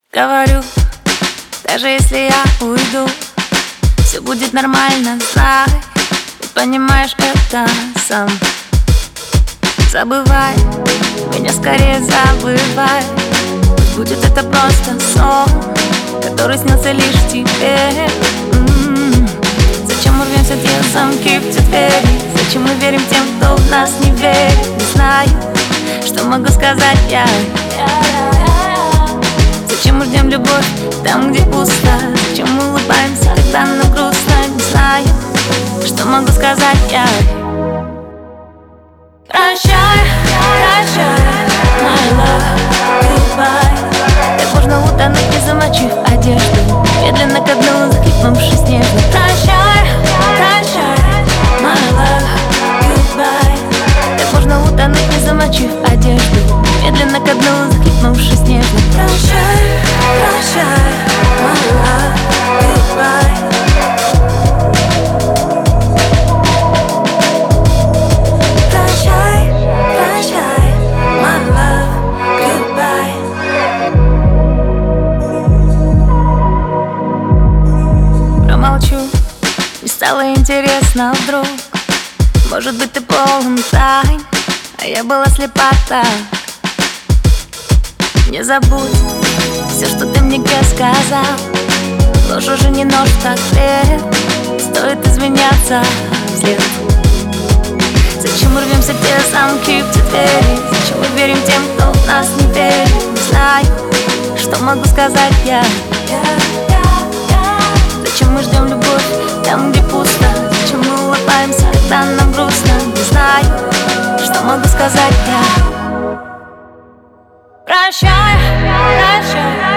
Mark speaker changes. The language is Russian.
Speaker 1: Говорю, даже если я уйду, все будет нормально, знай. Ведь понимаешь это сам. Забывай, меня скорее забывай. Пусть будет это просто сон, который снился лишь тебе. Зачем мы рвемся, те замки в те двери? Зачем мы верим тем, кто в нас не верит? Не знаю, что могу сказать я. Зачем мы ждем любовь там, где пусто? Зачем мы улыбаемся, когда нам грустно? Не знаю, что могу сказать я. Прощай, прощай, my love, goodbye. Так можно утонуть, не замочив одежду, медленно ко дну захлипнувшись нежно. Прощай, прощай, my love, goodbye. Так можно утонуть, не замочив одежду, медленно ко дну захлипнувшись нежно. Прощай, прощай, my love, goodbye. Прощай, прощай, my love, goodbye. Промолчу, не стало интересно вдруг. Может быть, ты полон тайн, а я была слепа так. Не забудь все, что ты мне сказал. Ложь уже не нож, так лет. Стоит изменяться вслед. Зачем мы рвемся, где замки в те двери? Зачем мы верим тем, кто в нас не верит? Не знаю, что могу сказать я. Зачем мы ждем любовь там, где пусто? Зачем мы улыбаемся, когда нам грустно? Не знаю, что могу сказать я. Прощай, прощай.